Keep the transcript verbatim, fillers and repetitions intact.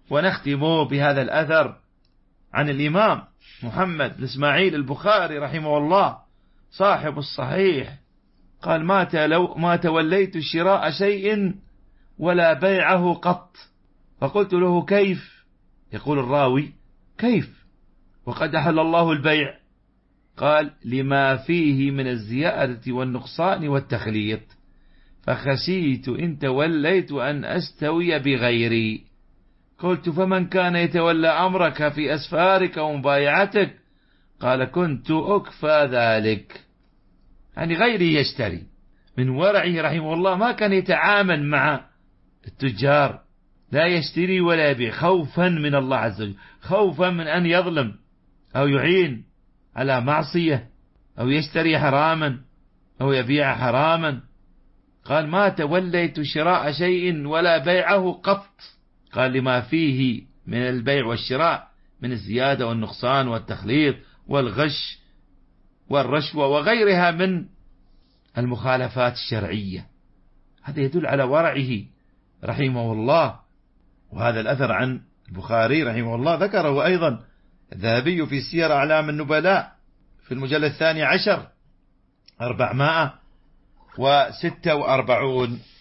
ونختم بهذا الأثر عن الإمام محمد بن إسماعيل البخاري رحمه الله صاحب الصحيح قال: ما, ما توليت شراء شيء ولا بيعه قط. فقلت له: كيف؟ يقول الراوي: كيف وقد أحل الله البيع؟ قال: لما فيه من الزيادة والنقصان والتخليط، فخشيت إن توليت أن أستوي بغيري. قلت: فمن كان يتولى أمرك في أسفارك ومبايعتك؟ قال: كنت أكفى ذلك، يعني غيري يشتري. من ورعه رحمه الله ما كان يتعامل مع التجار، لا يشتري ولا يبيع خوفا من الله عز وجل، خوفا من أن يظلم أو يعين على معصية أو يشتري حراما أو يبيع حراما. قال: ما توليت شراء شيء ولا بيعه قط. قال: لما فيه من البيع والشراء من الزيادة والنقصان والتخليط والغش والرشوة وغيرها من المخالفات الشرعية. هذا يدل على ورعه رحمه الله. وهذا الأثر عن البخاري رحمه الله ذكره أيضا الذهبي في سير أعلام النبلاء في المجلد الثاني عشر أربعمائة وستة وأربعون.